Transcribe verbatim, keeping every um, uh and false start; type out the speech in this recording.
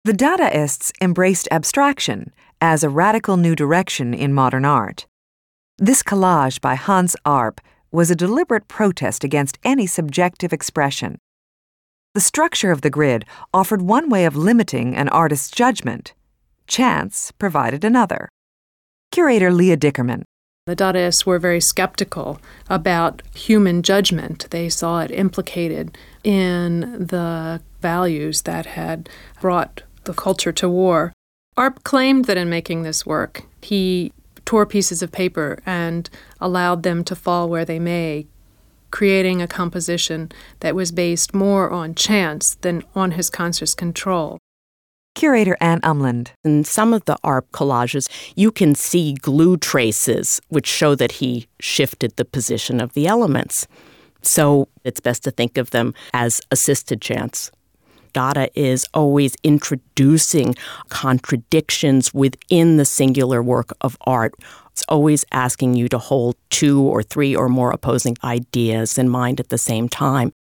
The Dadaists embraced abstraction as a radical new direction in modern art. This collage by Hans Arp was a deliberate protest against any subjective expression. The structure of the grid offered one way of limiting an artist's judgment. Chance provided another. Curator Leah Dickerman. The Dadaists were very skeptical about human judgment. They saw it implicated in the values that had brought the culture to war. Arp claimed that in making this work, he tore pieces of paper and allowed them to fall where they may, creating a composition that was based more on chance than on his conscious control. Curator Anne Umland. In some of the Arp collages, you can see glue traces, which show that he shifted the position of the elements. So it's best to think of them as assisted chance. Dada is always introducing contradictions within the singular work of art. It's always asking you to hold two or three or more opposing ideas in mind at the same time.